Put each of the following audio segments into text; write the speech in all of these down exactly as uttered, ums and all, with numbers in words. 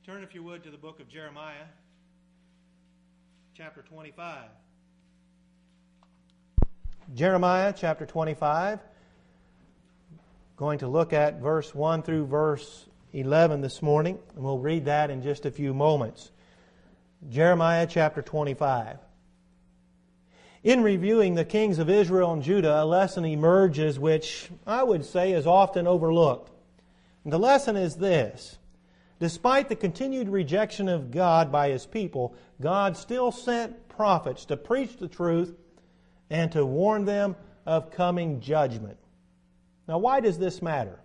Turn, if you would, to the book of Jeremiah, chapter twenty-five. Jeremiah, chapter twenty-five. Going to look at verse one through verse eleven this morning, and we'll read that in just a few moments. Jeremiah, chapter twenty-five. In reviewing the kings of Israel and Judah, a lesson emerges which I would say is often overlooked. And the lesson is this. Despite the continued rejection of God by His people, God still sent prophets to preach the truth and to warn them of coming judgment. Now, why does this matter?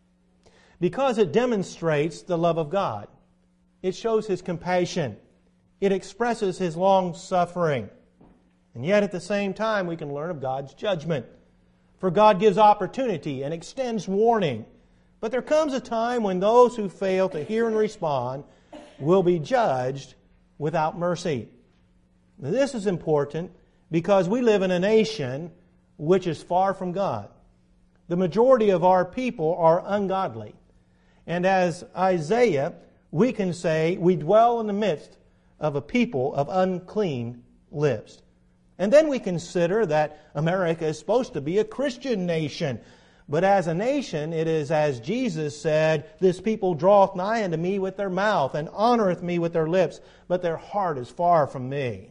Because it demonstrates the love of God. It shows His compassion. It expresses His long suffering. And yet at the same time we can learn of God's judgment. For God gives opportunity and extends warning. But there comes a time when those who fail to hear and respond will be judged without mercy. Now, this is important because we live in a nation which is far from God. The majority of our people are ungodly. And as Isaiah, we can say we dwell in the midst of a people of unclean lips. And then we consider that America is supposed to be a Christian nation. But as a nation, it is as Jesus said, "This people draweth nigh unto me with their mouth, and honoreth me with their lips, but their heart is far from me."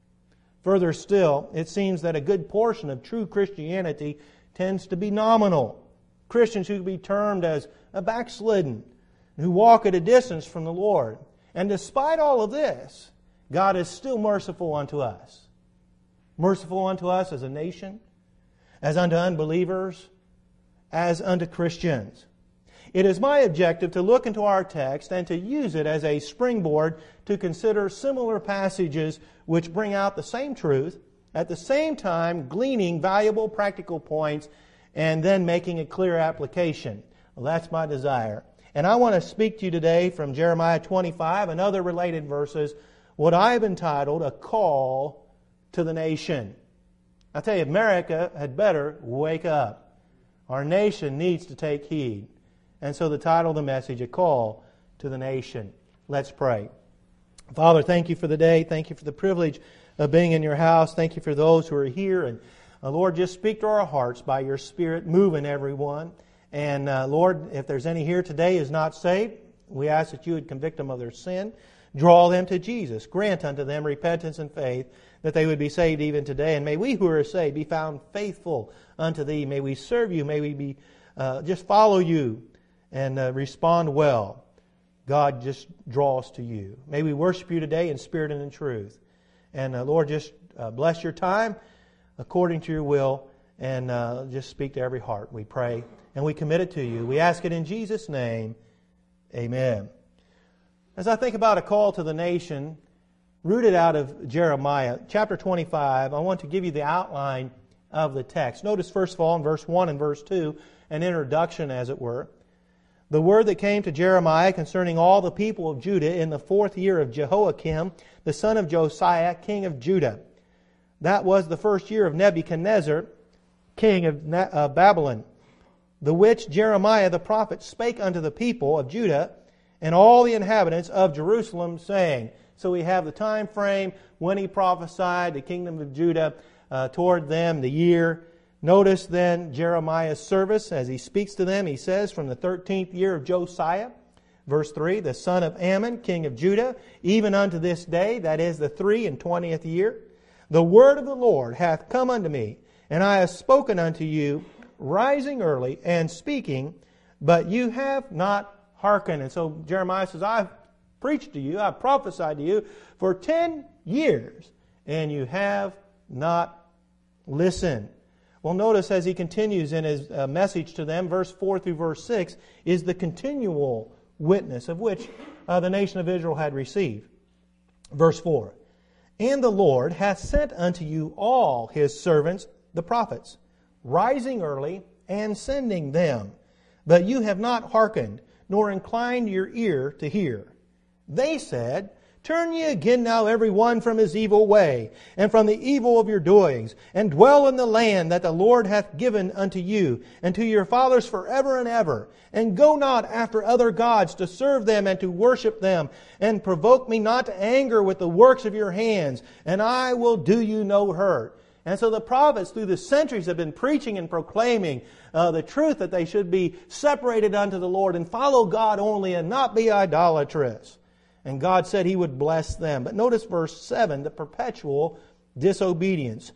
Further still, it seems that a good portion of true Christianity tends to be nominal. Christians who can be termed as a backslidden, who walk at a distance from the Lord. And despite all of this, God is still merciful unto us. Merciful unto us as a nation, as unto unbelievers, as unto Christians. It is my objective to look into our text and to use it as a springboard to consider similar passages which bring out the same truth, at the same time gleaning valuable practical points and then making a clear application. Well, that's my desire. And I want to speak to you today from Jeremiah twenty-five and other related verses, what I've entitled A Call to the Nation. I tell you, America had better wake up. Our nation needs to take heed. And so the title of the message, A Call to the Nation. Let's pray. Father, thank you for the day. Thank you for the privilege of being in your house. Thank you for those who are here. And uh, Lord, just speak to our hearts by your Spirit, moving everyone. And uh, Lord, if there's any here today who is not saved, we ask that you would convict them of their sin. Draw them to Jesus. Grant unto them repentance and faith, that they would be saved even today. And may we who are saved be found faithful unto Thee. May we serve You. May we be uh, just follow You and uh, respond well. God, just draw us to You. May we worship You today in spirit and in truth. And uh, Lord, just uh, bless Your time according to Your will, and uh, just speak to every heart, we pray. And we commit it to You. We ask it in Jesus' name. Amen. As I think about a call to the nation, rooted out of Jeremiah, chapter twenty-five, I want to give you the outline of the text. Notice, first of all, in verse one and verse two, an introduction, as it were. The word that came to Jeremiah concerning all the people of Judah in the fourth year of Jehoiakim, the son of Josiah, king of Judah. That was the first year of Nebuchadnezzar, king of Babylon, the which Jeremiah the prophet spake unto the people of Judah and all the inhabitants of Jerusalem, saying. So we have the time frame when he prophesied the kingdom of Judah uh, toward them, the year. Notice then Jeremiah's service as he speaks to them. He says, from the thirteenth year of Josiah, verse three, the son of Ammon, king of Judah, even unto this day, that is the three and twentieth year, the word of the Lord hath come unto me, and I have spoken unto you, rising early and speaking, but you have not hearkened. And so Jeremiah says, I've preached to you, I've prophesied to you for ten years, and you have not listened. Well, notice as he continues in his uh, message to them, verse four through verse six, is the continual witness of which uh, the nation of Israel had received. Verse four, and the Lord hath sent unto you all His servants, the prophets, rising early and sending them. But you have not hearkened, nor inclined your ear to hear. They said, Turn ye again now every one from his evil way, and from the evil of your doings, and dwell in the land that the Lord hath given unto you, and to your fathers forever and ever. And go not after other gods to serve them and to worship them, and provoke me not to anger with the works of your hands, and I will do you no hurt. And so the prophets through the centuries have been preaching and proclaiming uh, the truth that they should be separated unto the Lord and follow God only and not be idolatrous. And God said He would bless them. But notice verse seven, the perpetual disobedience.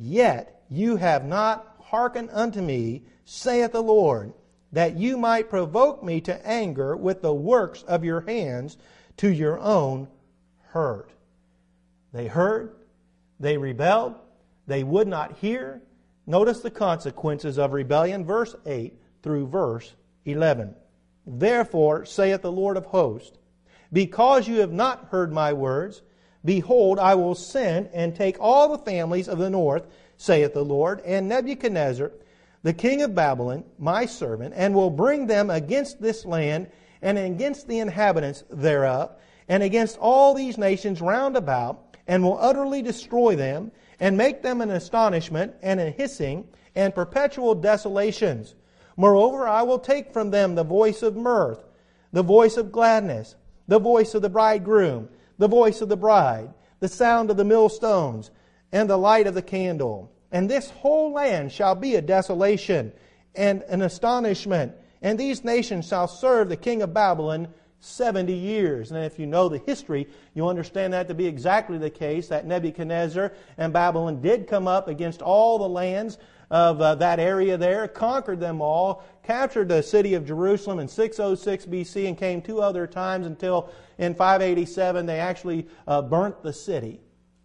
Yet you have not hearkened unto me, saith the Lord, that you might provoke me to anger with the works of your hands to your own hurt. They heard, they rebelled, they would not hear. Notice the consequences of rebellion, verse eight through verse eleven. Therefore, saith the Lord of hosts, because you have not heard my words, behold, I will send and take all the families of the north, saith the Lord, and Nebuchadnezzar, the king of Babylon, my servant, and will bring them against this land and against the inhabitants thereof, and against all these nations round about, and will utterly destroy them, and make them an astonishment and a hissing and perpetual desolations. Moreover, I will take from them the voice of mirth, the voice of gladness, the voice of the bridegroom, the voice of the bride, the sound of the millstones, and the light of the candle. And this whole land shall be a desolation and an astonishment. And these nations shall serve the king of Babylon seventy years. And if you know the history, you'll understand that to be exactly the case, that Nebuchadnezzar and Babylon did come up against all the lands of uh, that area there, conquered them all, captured the city of Jerusalem in six oh six B C, and came two other times until in five eighty-seven they actually uh, burnt the city.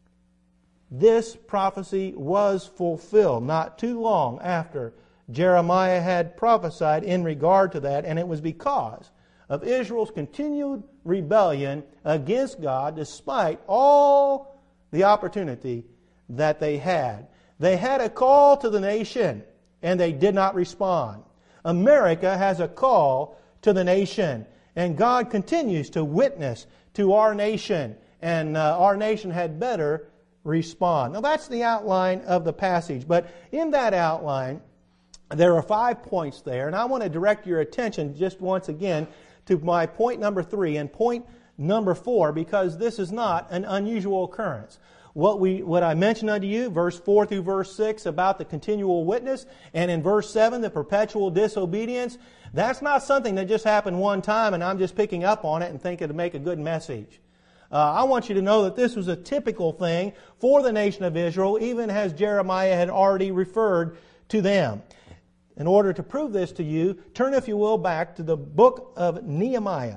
This prophecy was fulfilled not too long after Jeremiah had prophesied in regard to that, and it was because of Israel's continued rebellion against God despite all the opportunity that they had. They had a call to the nation, and they did not respond. America has a call to the nation, and God continues to witness to our nation, and uh, our nation had better respond. Now that's the outline of the passage, but in that outline, there are five points there, and I want to direct your attention just once again to my point number three and point number four, because this is not an unusual occurrence. What we, what I mentioned unto you, verse four through verse six, about the continual witness, and in verse seven, the perpetual disobedience, that's not something that just happened one time and I'm just picking up on it and think it'll make a good message. Uh, I want you to know that this was a typical thing for the nation of Israel, even as Jeremiah had already referred to them. In order to prove this to you, turn, if you will, back to the book of Nehemiah.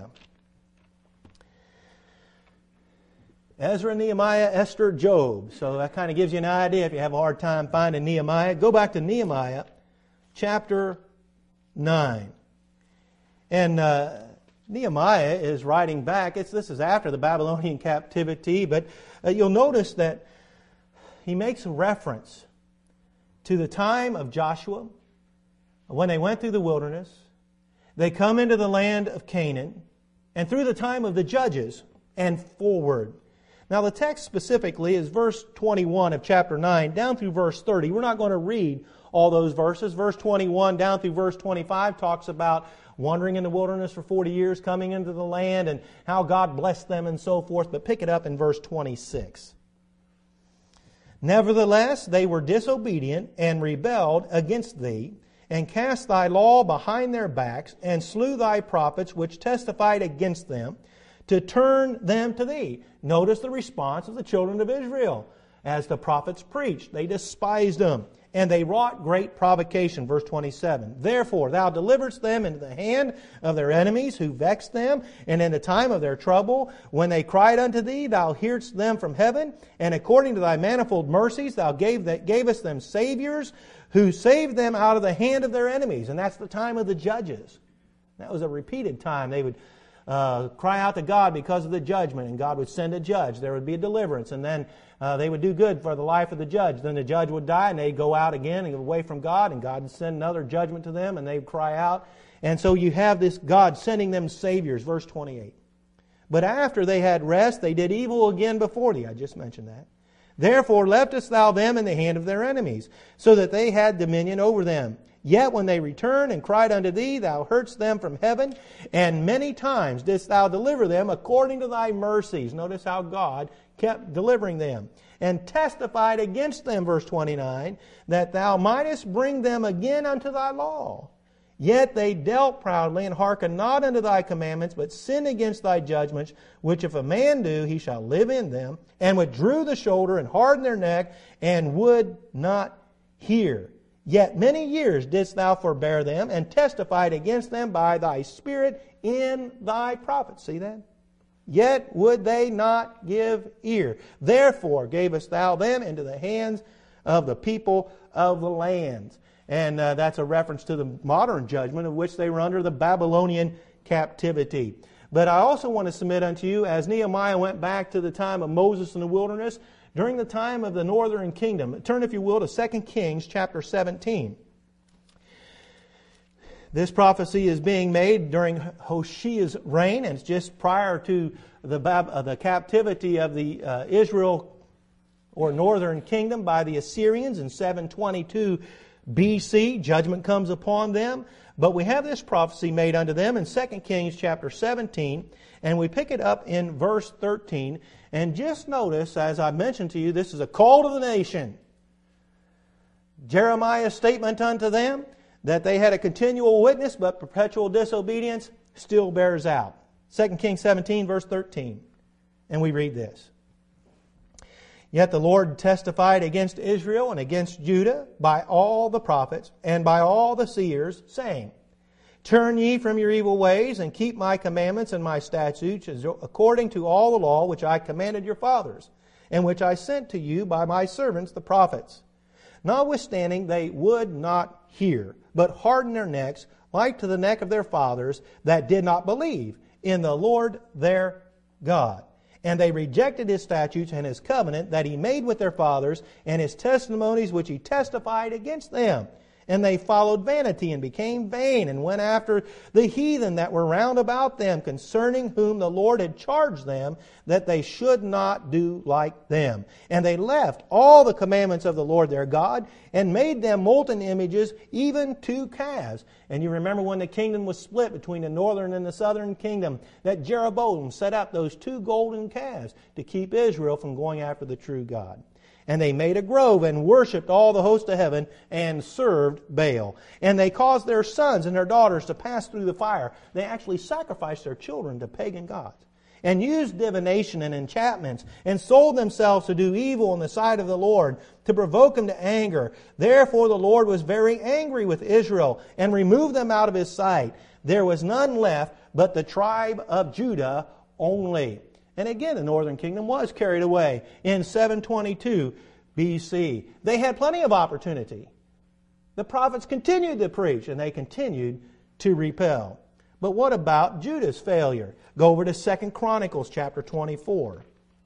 Ezra, Nehemiah, Esther, Job. So that kind of gives you an idea if you have a hard time finding Nehemiah. Go back to Nehemiah chapter nine. And uh, Nehemiah is writing back. It's, this is after the Babylonian captivity, but uh, you'll notice that he makes a reference to the time of Joshua when they went through the wilderness. They come into the land of Canaan, and through the time of the judges and forward. Now the text specifically is verse twenty-one of chapter nine down through verse thirty. We're not going to read all those verses. Verse twenty-one down through verse twenty-five talks about wandering in the wilderness for forty years, coming into the land, and how God blessed them and so forth. But pick it up in verse twenty-six. Nevertheless, they were disobedient and rebelled against thee, and cast thy law behind their backs, and slew thy prophets which testified against them, to turn them to thee. Notice the response of the children of Israel. As the prophets preached, they despised them, and they wrought great provocation. Verse twenty-seven. Therefore thou deliverest them into the hand of their enemies who vexed them, and in the time of their trouble, when they cried unto thee, thou hearest them from heaven, and according to thy manifold mercies thou gave that, gavest them saviors, who saved them out of the hand of their enemies. And that's the time of the judges. That was a repeated time. They would Uh, cry out to God because of the judgment, and God would send a judge. There would be a deliverance, and then uh, they would do good for the life of the judge. Then the judge would die, and they'd go out again and go away from God, and God would send another judgment to them, and they'd cry out. And so you have this God sending them saviors. Verse twenty-eight. But after they had rest, they did evil again before thee. I just mentioned that. Therefore leftest thou them in the hand of their enemies, so that they had dominion over them. Yet when they returned and cried unto thee, thou heardst them from heaven, and many times didst thou deliver them according to thy mercies. Notice how God kept delivering them. And testified against them, verse twenty-nine, that thou mightest bring them again unto thy law. Yet they dealt proudly, and hearkened not unto thy commandments, but sinned against thy judgments, which if a man do, he shall live in them, and withdrew the shoulder, and hardened their neck, and would not hear. Yet many years didst thou forbear them, and testified against them by thy Spirit in thy prophets. See that? Yet would they not give ear. Therefore gavest thou them into the hands of the people of the lands. And uh, that's a reference to the modern judgment of which they were under the Babylonian captivity. But I also want to submit unto you, as Nehemiah went back to the time of Moses in the wilderness, during the time of the northern kingdom. Turn, if you will, to Second Kings chapter seventeen. This prophecy is being made during Hoshea's reign, and it's just prior to the, Bab- uh, the captivity of the uh, Israel or northern kingdom by the Assyrians in seven twenty-two B C. Judgment comes upon them. But we have this prophecy made unto them in Second Kings chapter seventeen, and we pick it up in verse thirteen. And just notice, as I mentioned to you, this is a call to the nation. Jeremiah's statement unto them that they had a continual witness, but perpetual disobedience still bears out. Second Kings seventeen, verse thirteen. And we read this. Yet the Lord testified against Israel and against Judah by all the prophets and by all the seers, saying, Turn ye from your evil ways, and keep my commandments and my statutes, according to all the law which I commanded your fathers, and which I sent to you by my servants the prophets. Notwithstanding, they would not hear, but hardened their necks, like to the neck of their fathers, that did not believe in the Lord their God. And they rejected His statutes and His covenant that He made with their fathers, and His testimonies which He testified against them. And they followed vanity and became vain, and went after the heathen that were round about them, concerning whom the Lord had charged them that they should not do like them. And they left all the commandments of the Lord their God, and made them molten images, even to calves. And you remember when the kingdom was split between the northern and the southern kingdom, that Jeroboam set up those two golden calves to keep Israel from going after the true God. And they made a grove and worshipped all the host of heaven and served Baal. And they caused their sons and their daughters to pass through the fire. They actually sacrificed their children to pagan gods. And used divination and enchantments, and sold themselves to do evil in the sight of the Lord, to provoke Him to anger. Therefore the Lord was very angry with Israel, and removed them out of His sight. There was none left but the tribe of Judah only. And again, the northern kingdom was carried away in seven twenty-two B C. They had plenty of opportunity. The prophets continued to preach, and they continued to repel. But what about Judah's failure? Go over to Second Chronicles chapter twenty-four.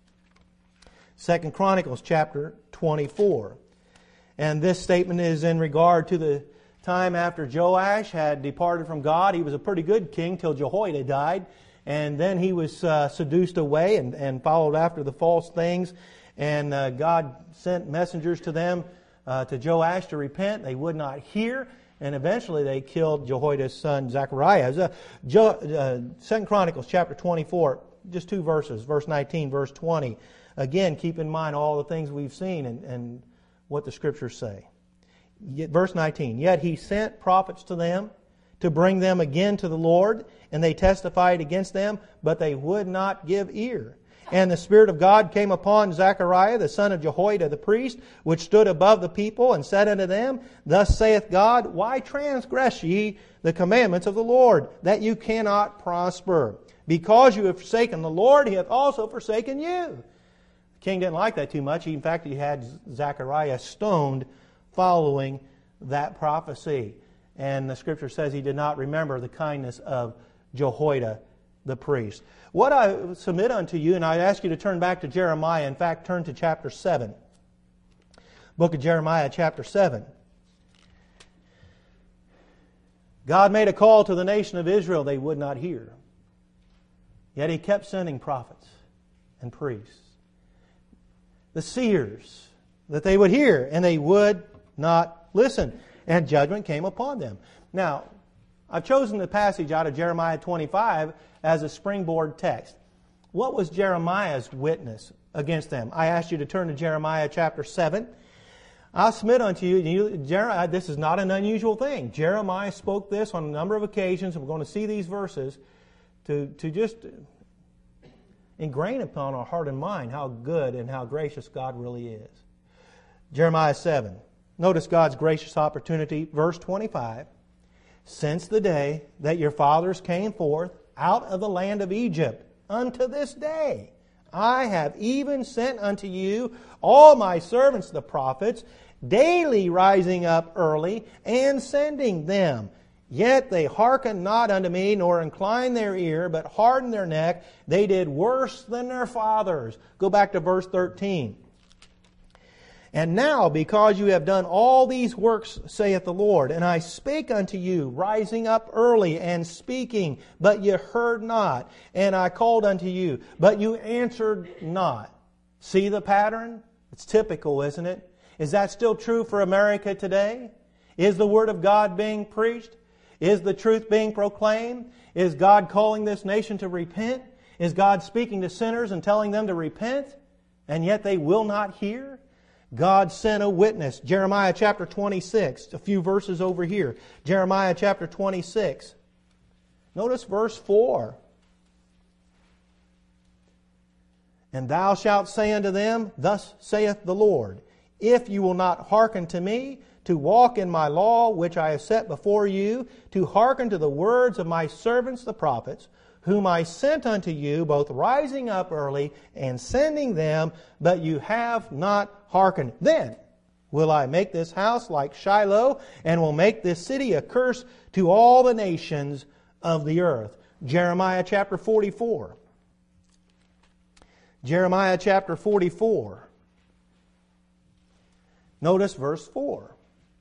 Second Chronicles chapter twenty-four. And this statement is in regard to the time after Joash had departed from God. He was a pretty good king till Jehoiada died. And then he was uh, seduced away and, and followed after the false things. And uh, God sent messengers to them, uh, to Joash, to repent. They would not hear. And eventually they killed Jehoiada's son Zechariah. Uh, jo- uh, Second Chronicles chapter twenty-four, just two verses, verse nineteen, verse twenty. Again, keep in mind all the things we've seen and, and what the Scriptures say. Yet, verse nineteen, Yet he sent prophets to them to bring them again to the Lord, and they testified against them, but they would not give ear. And the Spirit of God came upon Zechariah, the son of Jehoiada the priest, which stood above the people, and said unto them, Thus saith God, Why transgress ye the commandments of the Lord, that you cannot prosper? Because you have forsaken the Lord, He hath also forsaken you. The king didn't like that too much. In fact, he had Zechariah stoned following that prophecy. And the Scripture says he did not remember the kindness of Jehoiada the priest. What I submit unto you, and I ask you to turn back to Jeremiah. In fact, turn to chapter seven. Book of Jeremiah, chapter seven. God made a call to the nation of Israel. They would not hear. Yet He kept sending prophets and priests. The seers, that they would hear, and they would not listen. And judgment came upon them. Now, I've chosen the passage out of Jeremiah twenty-five as a springboard text. What was Jeremiah's witness against them? I asked you to turn to Jeremiah chapter seven. I'll submit unto you, you Jeremiah, this is not an unusual thing. Jeremiah spoke this on a number of occasions. We're going to see these verses to, to just ingrain upon our heart and mind how good and how gracious God really is. Jeremiah seven. Notice God's gracious opportunity. Verse twenty-five. Since the day that your fathers came forth out of the land of Egypt unto this day, I have even sent unto you all my servants the prophets, daily rising up early and sending them. Yet they hearkened not unto me, nor inclined their ear, but hardened their neck. They did worse than their fathers. Go back to verse thirteen. And now, because you have done all these works, saith the Lord, and I spake unto you, rising up early and speaking, but ye heard not. And I called unto you, but you answered not. See the pattern? It's typical, isn't it? Is that still true for America today? Is the Word of God being preached? Is the truth being proclaimed? Is God calling this nation to repent? Is God speaking to sinners and telling them to repent? And yet they will not hear? God sent a witness. Jeremiah chapter twenty-six, a few verses over here. Jeremiah chapter twenty-six. Notice verse four. And thou shalt say unto them, Thus saith the Lord, if you will not hearken to me, to walk in my law which I have set before you, to hearken to the words of my servants the prophets, whom I sent unto you, both rising up early and sending them, but you have not hearkened. Then will I make this house like Shiloh, and will make this city a curse to all the nations of the earth. Jeremiah chapter forty-four. Jeremiah chapter forty-four. Notice verse four.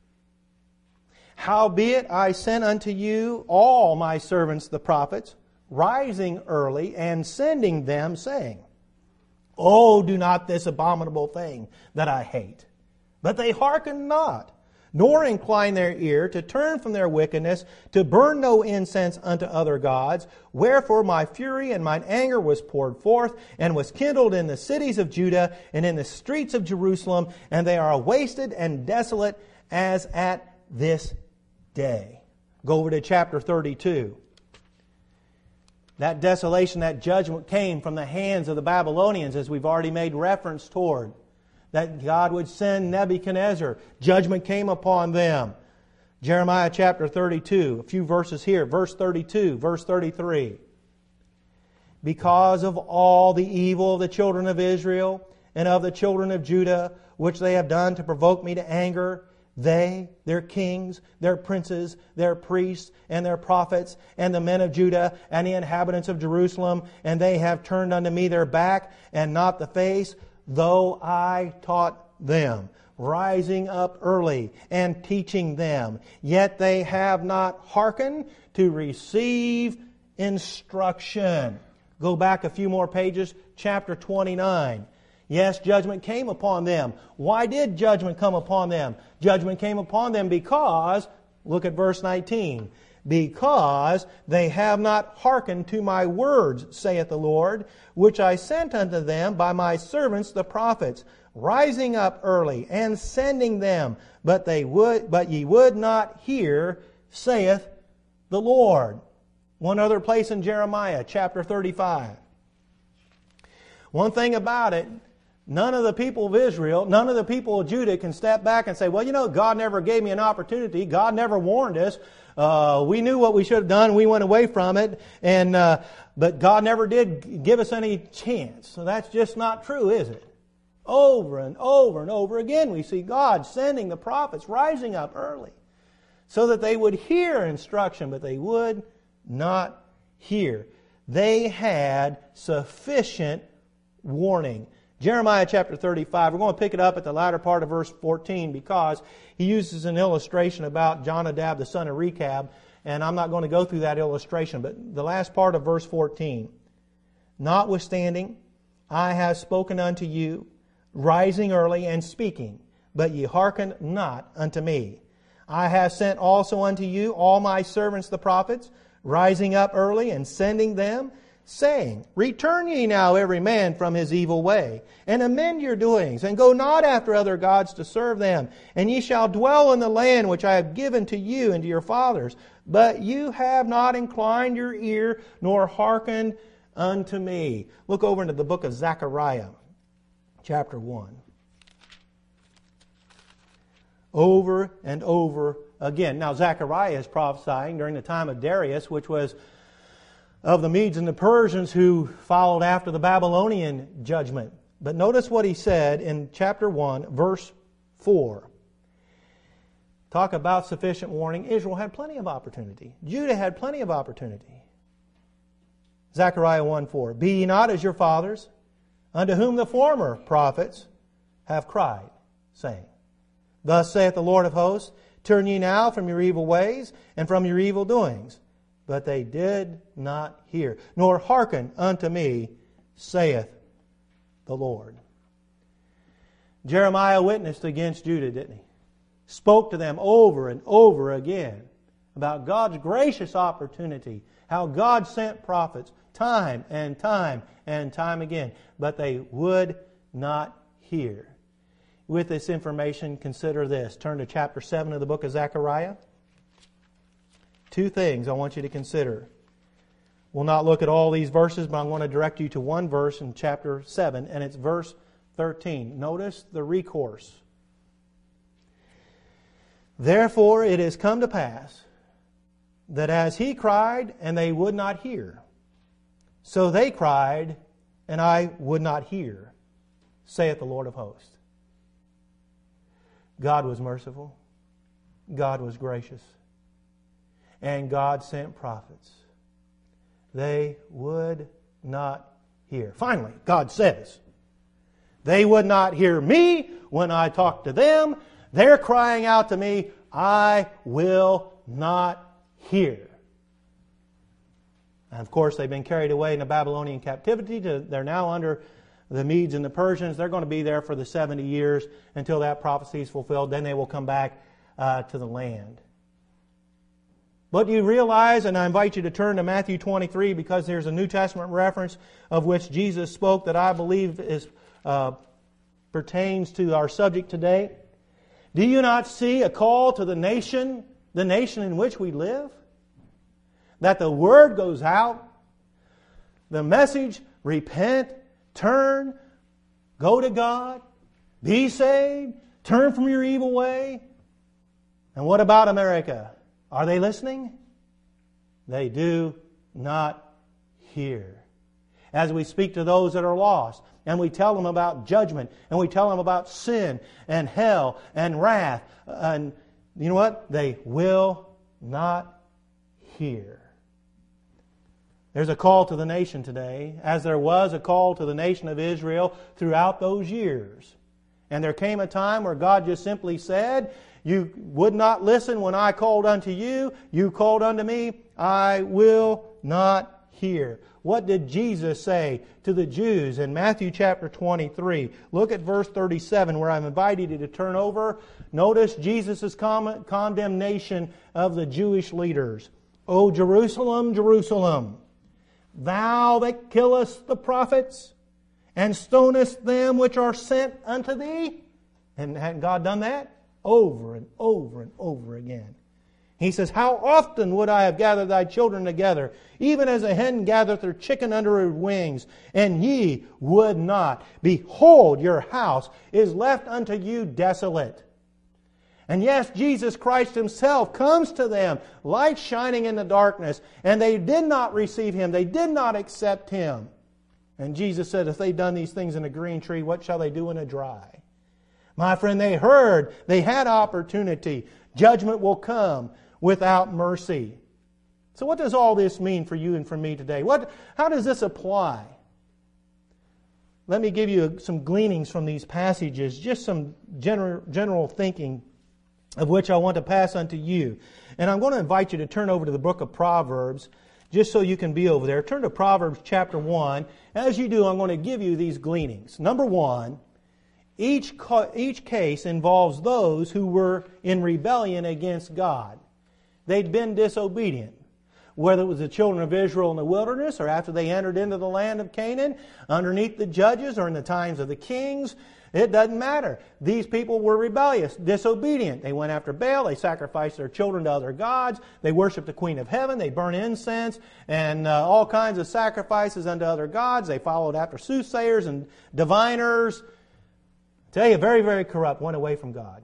Howbeit I sent unto you all my servants the prophets, rising early and sending them, saying, Oh, do not this abominable thing that I hate. But they hearken not, nor incline their ear to turn from their wickedness, to burn no incense unto other gods. Wherefore my fury and mine anger was poured forth, and was kindled in the cities of Judah, and in the streets of Jerusalem, and they are wasted and desolate as at this day. Go over to chapter thirty-two. That desolation, that judgment came from the hands of the Babylonians, as we've already made reference toward. That God would send Nebuchadnezzar. Judgment came upon them. Jeremiah chapter thirty-two, a few verses here. Verse thirty-two, verse thirty-three. Because of all the evil of the children of Israel and of the children of Judah, which they have done to provoke me to anger, they, their kings, their princes, their priests, and their prophets, and the men of Judah, and the inhabitants of Jerusalem, and they have turned unto me their back, and not the face, though I taught them, rising up early and teaching them. Yet they have not hearkened to receive instruction. Go back a few more pages, chapter twenty-nine. Yes, judgment came upon them. Why did judgment come upon them? Judgment came upon them because, look at verse nineteen, because they have not hearkened to my words, saith the Lord, which I sent unto them by my servants the prophets, rising up early and sending them, but they would, but ye would not hear, saith the Lord. One other place in Jeremiah, chapter thirty-five. One thing about it, none of the people of Israel, none of the people of Judah can step back and say, well, you know, God never gave me an opportunity. God never warned us. Uh, we knew what we should have done. We went away from it. And uh, but God never did give us any chance. So that's just not true, is it? Over and over and over again, we see God sending the prophets rising up early so that they would hear instruction, but they would not hear. They had sufficient warning. Jeremiah chapter thirty-five, we're going to pick it up at the latter part of verse fourteen because he uses an illustration about Jonadab, the son of Rechab, and I'm not going to go through that illustration, but the last part of verse fourteen. Notwithstanding, I have spoken unto you, rising early and speaking, but ye hearken not unto me. I have sent also unto you all my servants the prophets, rising up early and sending them, saying, Return ye now every man from his evil way, and amend your doings, and go not after other gods to serve them, and ye shall dwell in the land which I have given to you and to your fathers. But you have not inclined your ear, nor hearkened unto me. Look over into the book of Zechariah, chapter one. Over and over again. Now, Zechariah is prophesying during the time of Darius, which was of the Medes and the Persians who followed after the Babylonian judgment. But notice what he said in chapter one, verse four. Talk about sufficient warning. Israel had plenty of opportunity. Judah had plenty of opportunity. Zechariah one four. Be ye not as your fathers, unto whom the former prophets have cried, saying, Thus saith the Lord of hosts, Turn ye now from your evil ways and from your evil doings. But they did not hear, nor hearken unto me, saith the Lord. Jeremiah witnessed against Judah, didn't he? Spoke to them over and over again about God's gracious opportunity, how God sent prophets time and time and time again, but they would not hear. With this information, consider this. Turn to chapter seven of the book of Zechariah. Two things I want you to consider. We'll not look at all these verses, but I'm going to direct you to one verse in chapter seven, and it's verse thirteen. Notice the recourse. Therefore it is come to pass that as he cried, and they would not hear, so they cried, and I would not hear, saith the Lord of hosts. God was merciful. God was gracious. And God sent prophets. They would not hear. Finally, God says, they would not hear me when I talk to them. They're crying out to me, I will not hear. And of course, they've been carried away in the Babylonian captivity. To, they're now under the Medes and the Persians. They're going to be there for the seventy years until that prophecy is fulfilled. Then they will come back uh, to the land. But you realize, and I invite you to turn to Matthew twenty-three, because there's a New Testament reference of which Jesus spoke that I believe is uh, pertains to our subject today. Do you not see a call to the nation, the nation in which we live? That the word goes out, the message, repent, turn, go to God, be saved, turn from your evil way. And what about America? Are they listening? They do not hear. As we speak to those that are lost, and we tell them about judgment, and we tell them about sin, and hell, and wrath, and you know what? They will not hear. There's a call to the nation today, as there was a call to the nation of Israel throughout those years. And there came a time where God just simply said, you would not listen when I called unto you. You called unto me. I will not hear. What did Jesus say to the Jews in Matthew chapter twenty-three? Look at verse thirty-seven, where I'm invited you to turn over. Notice Jesus' condemnation of the Jewish leaders. O Jerusalem, Jerusalem, thou that killest the prophets and stonest them which are sent unto thee. And hadn't God done that? Over and over and over again. He says, how often would I have gathered thy children together, even as a hen gathereth her chicken under her wings, and ye would not. Behold, your house is left unto you desolate. And yes, Jesus Christ Himself comes to them, light shining in the darkness, and they did not receive Him. They did not accept Him. And Jesus said, if they've done these things in a green tree, what shall they do in a dry? My friend, they heard, they had opportunity. Judgment will come without mercy. So what does all this mean for you and for me today? What, how does this apply? Let me give you some gleanings from these passages, just some general, general thinking of which I want to pass unto you. And I'm going to invite you to turn over to the book of Proverbs, just so you can be over there. Turn to Proverbs chapter one. As you do, I'm going to give you these gleanings. Number one, each, each case involves those who were in rebellion against God. They'd been disobedient. Whether it was the children of Israel in the wilderness or after they entered into the land of Canaan, underneath the judges or in the times of the kings, it doesn't matter. These people were rebellious, disobedient. They went after Baal. They sacrificed their children to other gods. They worshiped the Queen of Heaven. They burned incense and uh, all kinds of sacrifices unto other gods. They followed after soothsayers and diviners. I tell you, very, very corrupt, went away from God.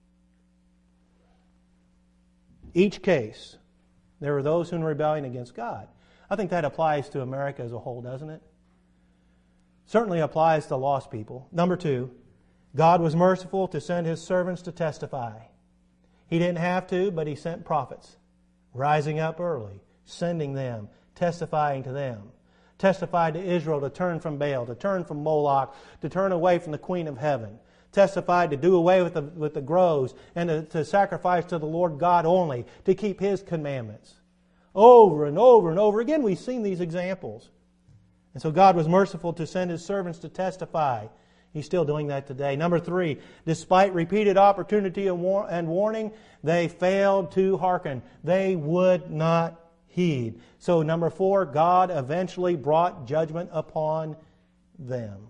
Each case, there were those who were in rebellion against God. I think that applies to America as a whole, doesn't it? Certainly applies to lost people. Number two, God was merciful to send His servants to testify. He didn't have to, but He sent prophets, rising up early, sending them, testifying to them. Testified to Israel to turn from Baal, to turn from Moloch, to turn away from the Queen of Heaven. Testified to do away with the, with the groves and to, to sacrifice to the Lord God only, to keep His commandments. Over and over and over again, we've seen these examples. And so God was merciful to send His servants to testify. He's still doing that today. Number three, despite repeated opportunity and warning, they failed to hearken. They would not heed. So number four, God eventually brought judgment upon them.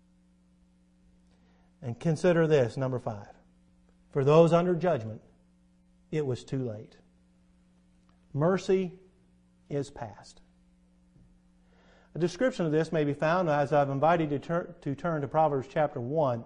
And consider this, number five. For those under judgment, it was too late. Mercy is past. A description of this may be found as I've invited you to, tur- to turn to Proverbs chapter one.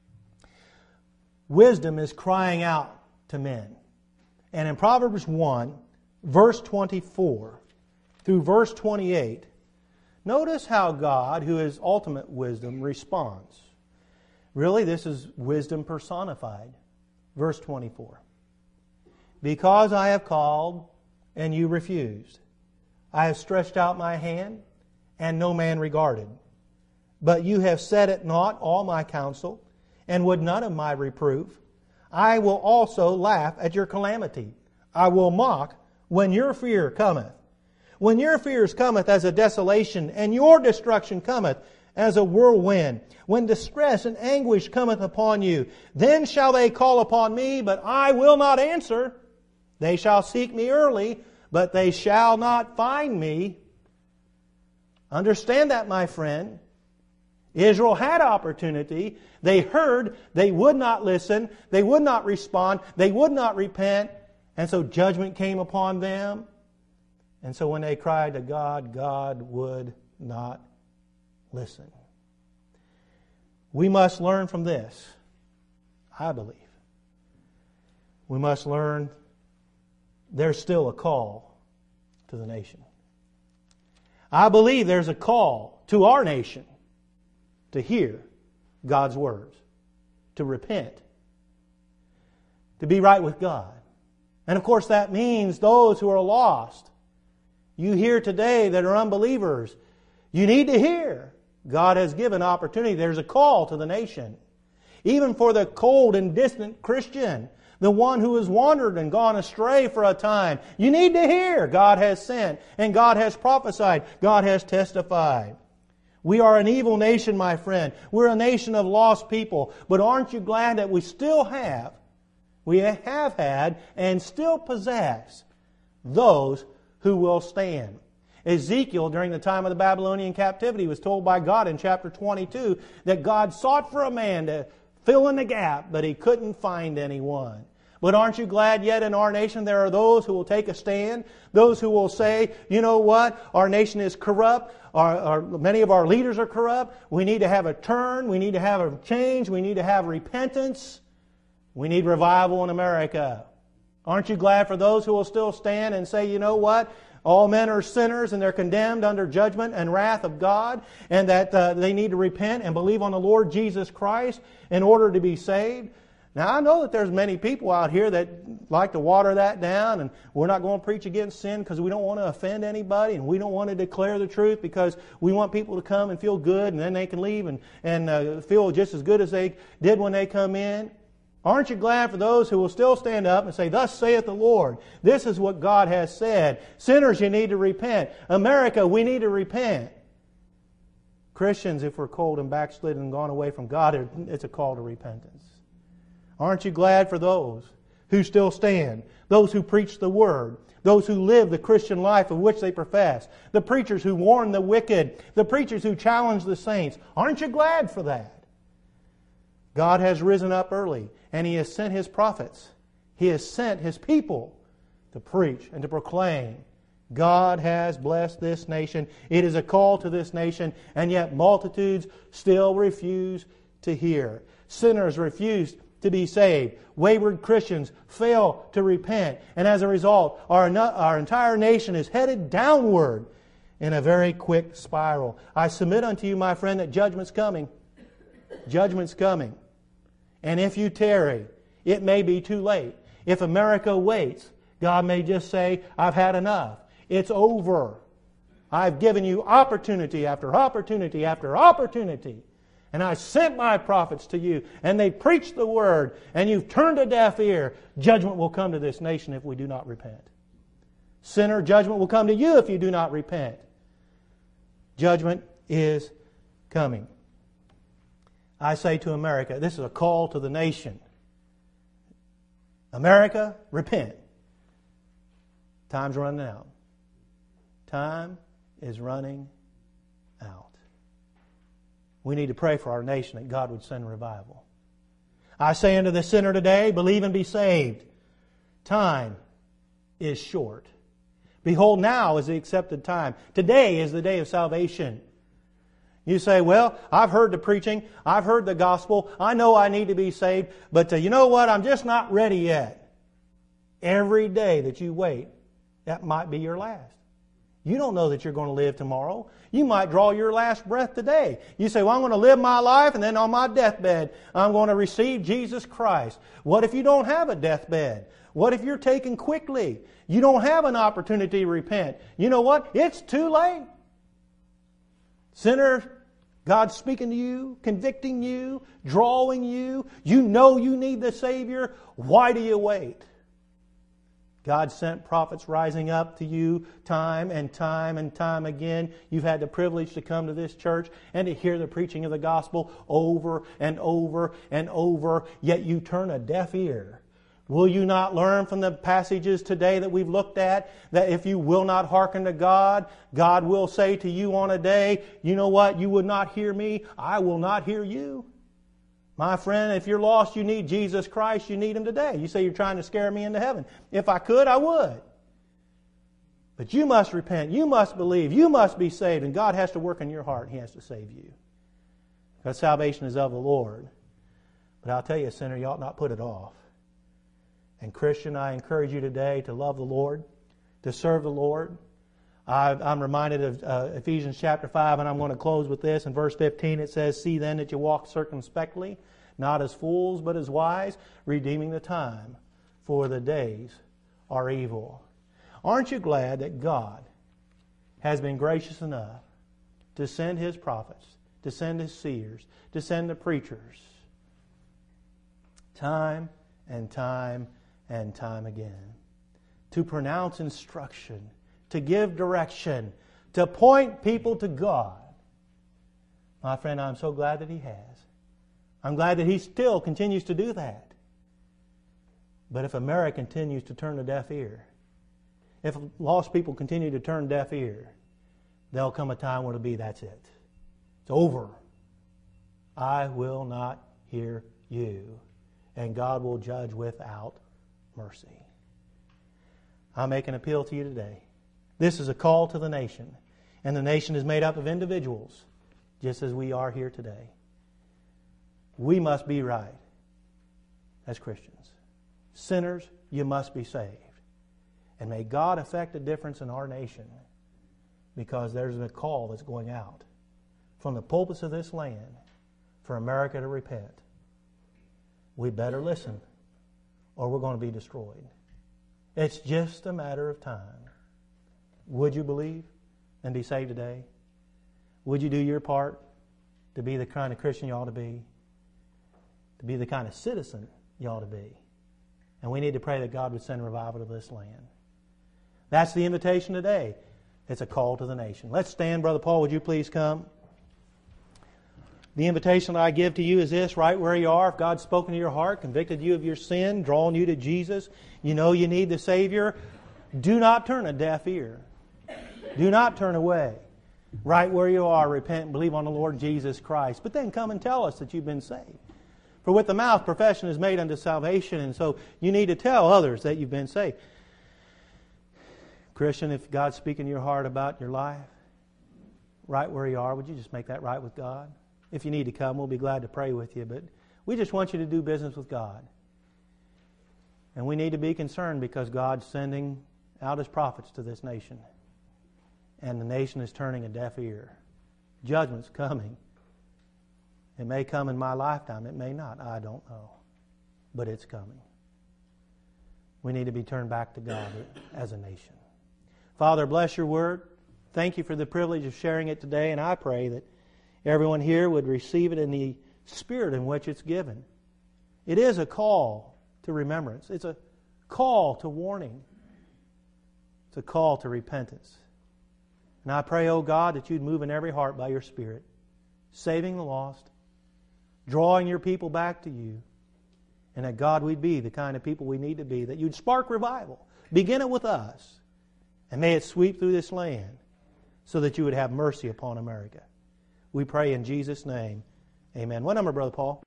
Wisdom is crying out to men. And in Proverbs one, verse twenty-four through verse twenty-eight, notice how God, who is ultimate wisdom, responds. Really, this is wisdom personified. Verse twenty-four. Because I have called and you refused. I have stretched out my hand and no man regarded. But you have set at naught all my counsel, and would none of my reproof. I will also laugh at your calamity. I will mock when your fear cometh. When your fears cometh as a desolation, and your destruction cometh as a whirlwind. When distress and anguish cometh upon you, then shall they call upon me, but I will not answer. They shall seek me early, but they shall not find me. Understand that, my friend. Israel had opportunity. They heard. They would not listen. They would not respond. They would not repent. And so judgment came upon them. And so when they cried to God, God would not listen. We must learn from this, I believe. We must learn there's still a call to the nation. I believe there's a call to our nation to hear God's words, to repent, to be right with God. And of course that means those who are lost. You here today that are unbelievers, you need to hear. God has given opportunity. There's a call to the nation. Even for the cold and distant Christian, the one who has wandered and gone astray for a time, you need to hear. God has sent, and God has prophesied. God has testified. We are an evil nation, my friend. We're a nation of lost people. But aren't you glad that we still have, we have had, and still possess those who will stand? Ezekiel, during the time of the Babylonian captivity, was told by God in chapter twenty-two that God sought for a man to fill in the gap, but He couldn't find anyone. But aren't you glad yet in our nation there are those who will take a stand? Those who will say, you know what? Our nation is corrupt. Our, our, many of our leaders are corrupt. We need to have a turn. We need to have a change. We need to have repentance. We need revival in America. Aren't you glad for those who will still stand and say, you know what? All men are sinners and they're condemned under judgment and wrath of God, and that uh, they need to repent and believe on the Lord Jesus Christ in order to be saved. Now, I know that there's many people out here that like to water that down, and we're not going to preach against sin because we don't want to offend anybody, and we don't want to declare the truth because we want people to come and feel good, and then they can leave and, and uh, feel just as good as they did when they come in. Aren't you glad for those who will still stand up and say, "Thus saith the Lord. This is what God has said. Sinners, you need to repent. America, we need to repent." Christians, if we're cold and backslidden and gone away from God, it's a call to repentance. Aren't you glad for those who still stand, those who preach the Word, those who live the Christian life of which they profess, the preachers who warn the wicked, the preachers who challenge the saints? Aren't you glad for that? God has risen up early, and He has sent His prophets. He has sent His people to preach and to proclaim. God has blessed this nation. It is a call to this nation, and yet multitudes still refuse to hear. Sinners refuse to be saved. Wayward Christians fail to repent. And as a result, our, our entire nation is headed downward in a very quick spiral. I submit unto you, my friend, that judgment's coming. Judgment's coming. And if you tarry, it may be too late. If America waits, God may just say, "I've had enough. It's over. I've given you opportunity after opportunity after opportunity. And I sent my prophets to you, and they preached the Word, and you've turned a deaf ear. Judgment will come to this nation if we do not repent. Sinner, judgment will come to you if you do not repent." Judgment is coming. I say to America, this is a call to the nation. America, repent. Time's running out. Time is running out. We need to pray for our nation that God would send revival. I say unto the sinner today, believe and be saved. Time is short. Behold, now is the accepted time. Today is the day of salvation. You say, "Well, I've heard the preaching. I've heard the gospel. I know I need to be saved. But uh, you know what? I'm just not ready yet." Every day that you wait, that might be your last. You don't know that you're going to live tomorrow. You might draw your last breath today. You say, "Well, I'm going to live my life, and then on my deathbed, I'm going to receive Jesus Christ." What if you don't have a deathbed? What if you're taken quickly? You don't have an opportunity to repent. You know what? It's too late. Sinner, God's speaking to you, convicting you, drawing you. You know you need the Savior. Why do you wait? God sent prophets rising up to you time and time and time again. You've had the privilege to come to this church and to hear the preaching of the gospel over and over and over, yet you turn a deaf ear. Will you not learn from the passages today that we've looked at that if you will not hearken to God, God will say to you on a day, "You know what? You would not hear me. I will not hear you." My friend, if you're lost, you need Jesus Christ. You need Him today. You say you're trying to scare me into heaven. If I could, I would. But you must repent. You must believe. You must be saved. And God has to work in your heart. He has to save you. Because salvation is of the Lord. But I'll tell you, sinner, you ought not put it off. And Christian, I encourage you today to love the Lord, to serve the Lord. I'm reminded of uh, Ephesians chapter five, and I'm going to close with this. In verse fifteen it says, "See then that you walk circumspectly, not as fools, but as wise, redeeming the time, for the days are evil." Aren't you glad that God has been gracious enough to send His prophets, to send His seers, to send the preachers, time and time and time again, to pronounce instruction, to give direction, to point people to God? My friend, I'm so glad that He has. I'm glad that He still continues to do that. But if America continues to turn a deaf ear, if lost people continue to turn deaf ear, there'll come a time when it'll be, that's it. It's over. I will not hear you. And God will judge without mercy. I make an appeal to you today. This is a call to the nation. And the nation is made up of individuals, just as we are here today. We must be right as Christians. Sinners, you must be saved. And may God effect a difference in our nation, because there's a call that's going out from the pulpits of this land for America to repent. We better listen, or we're going to be destroyed. It's just a matter of time. Would you believe and be saved today? Would you do your part to be the kind of Christian you ought to be? To be the kind of citizen you ought to be. And we need to pray that God would send revival to this land. That's the invitation today. It's a call to the nation. Let's stand. Brother Paul, would you please come? The invitation that I give to you is this, right where you are. If God's spoken to your heart, convicted you of your sin, drawn you to Jesus, you know you need the Savior, do not turn a deaf ear. Do not turn away. Right where you are, repent and believe on the Lord Jesus Christ. But then come and tell us that you've been saved. For with the mouth profession is made unto salvation, and so you need to tell others that you've been saved. Christian, if God's speaking to your heart about your life, right where you are, would you just make that right with God? If you need to come, we'll be glad to pray with you. But we just want you to do business with God. And we need to be concerned because God's sending out His prophets to this nation. And the nation is turning a deaf ear. Judgment's coming. It may come in my lifetime. It may not. I don't know. But it's coming. We need to be turned back to God as a nation. Father, bless your word. Thank you for the privilege of sharing it today. And I pray that everyone here would receive it in the spirit in which it's given. It is a call to remembrance. It's a call to warning. It's a call to repentance. And I pray, oh God, that you'd move in every heart by your Spirit, saving the lost, drawing your people back to you, and that, God, we'd be the kind of people we need to be, that you'd spark revival. Begin it with us, and may it sweep through this land so that you would have mercy upon America. We pray in Jesus' name. Amen. What number, Brother Paul?